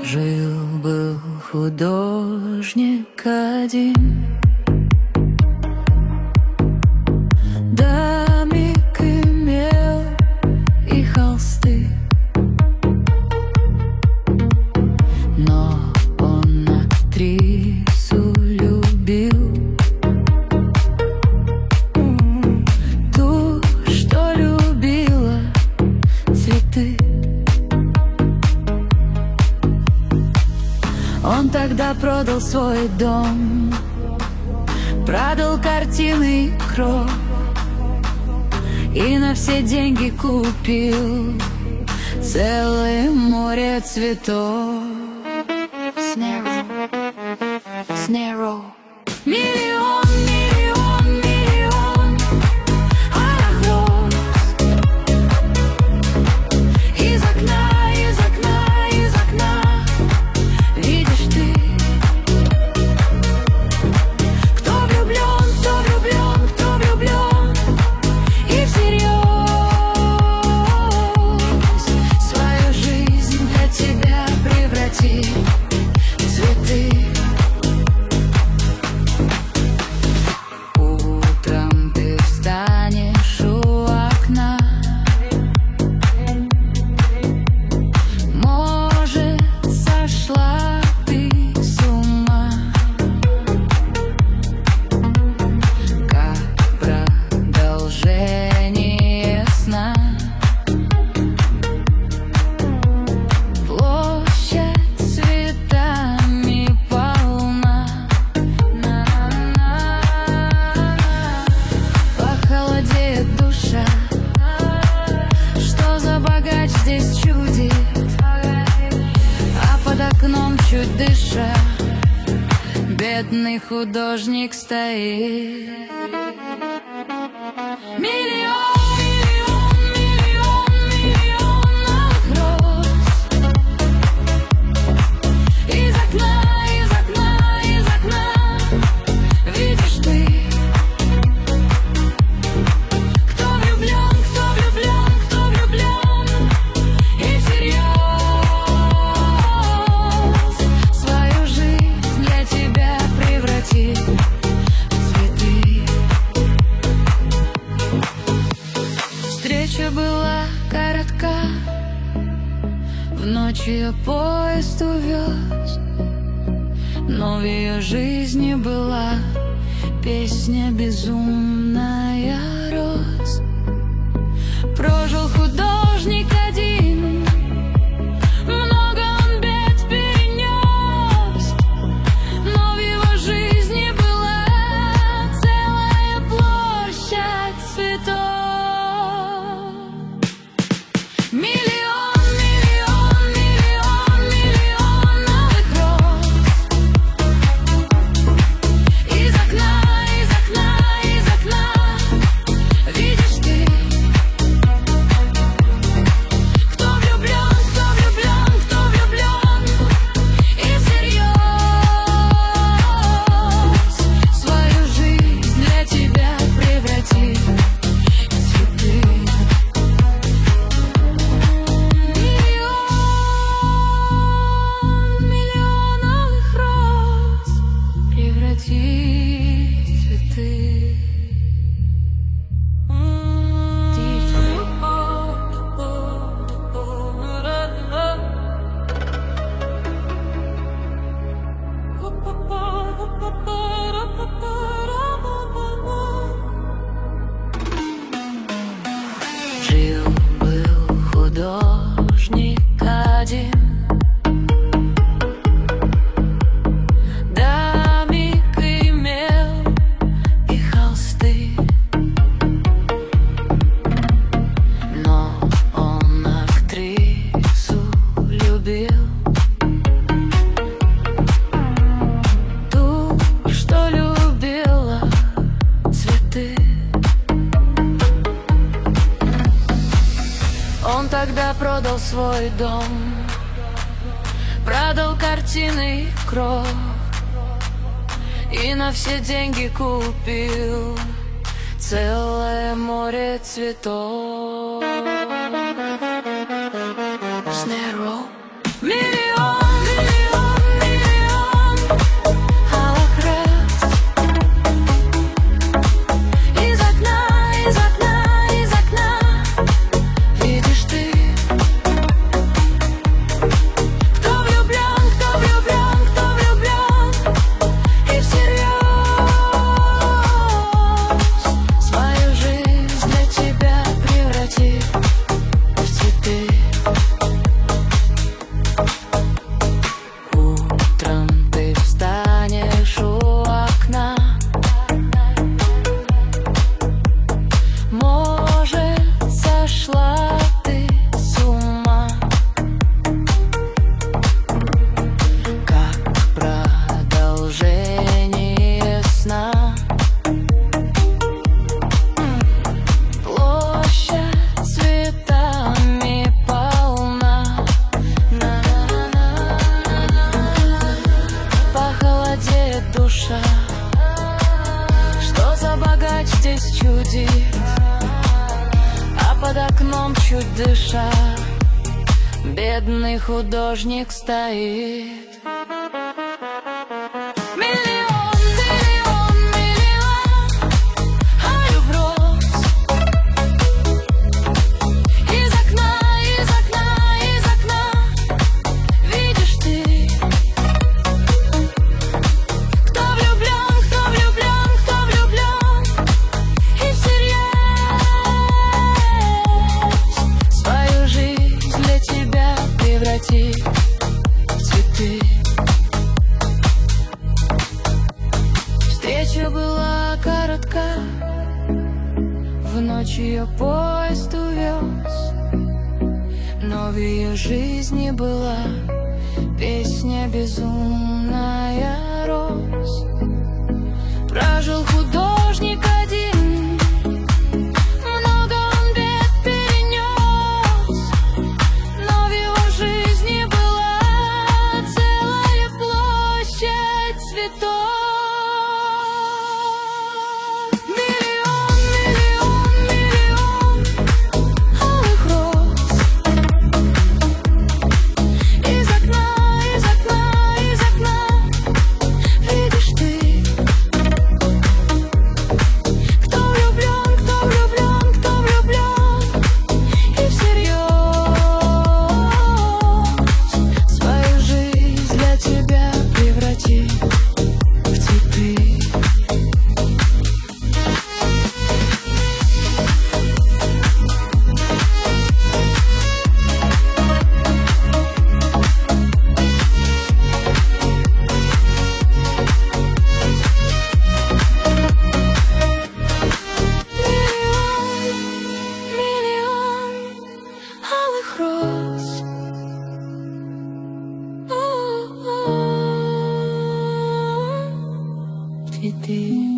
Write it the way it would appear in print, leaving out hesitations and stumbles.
Жил-был художник один, домик имел и холсты, но он актрису любил, ту, что любила цветы. Он тогда продал свой дом, продал картины и кров, и на все деньги купил целое море цветов. Снеро. Миллион, миллион, миллион алых роз. Из окна, из окна, из окна видишь ты. Кто влюблен, кто влюблен, кто влюблен, и всерьез свою жизнь для тебя преврати в цветы. Утром ты встанешь у окна, может, сошла ты с ума, как продолжение сна. Площадь цветами полна, похолодеет душа. Что за богач здесь чудит, а под окном чуть дыша бедный художник стоит. Миллион, миллион, миллион, миллион алых роз. Из окна, из окна, из окна видишь ты. Кто влюблен, кто влюблен, кто влюблен, и всерьез свою жизнь для тебя преврати в цветы. Встреча была коротка, в ночь ее поезд увез, но в ее жизни была песня безумная роз. Прожил художник один, много он бед перенес, но в его жизни была целая площадь цветов. Миллион, миллион, миллион, миллион алых роз. Из окна, из окна, из окна видишь ты. Кто влюблен, кто влюблен, кто влюблен, и всерьез свою жизнь для тебя преврати в цветы. Миллион алых роз преврати в цветы. Жил-был художник один, домик имел и холсты, но он актрису любил, ту, что любила цветы. Он тогда продал свой дом, продал картины и кров, и на все деньги купил целое море цветов. Снеро. Миллион. чуть дыша, бедный художник стоит. Миллион, миллион, миллион алых роз. Из окна, из окна, из окна видишь ты. Кто влюблен, кто влюблен, кто влюблен, и всерьез свою жизнь для тебя превратит в цветы. Встреча была коротка, в ночь ее поезд увез, но в ее жизни была песня безумная роз. Прожил художник один, много он бед перенес, но в его жизни была целая площадь цветов. Миллион, миллион, миллион алых роз. Из окна, из окна, из окна видишь ты. Кто влюблен, кто влюблен, кто влюблен, и всерьез свою жизнь для тебя превратит в цветы. Миллион алых роз. Цветы.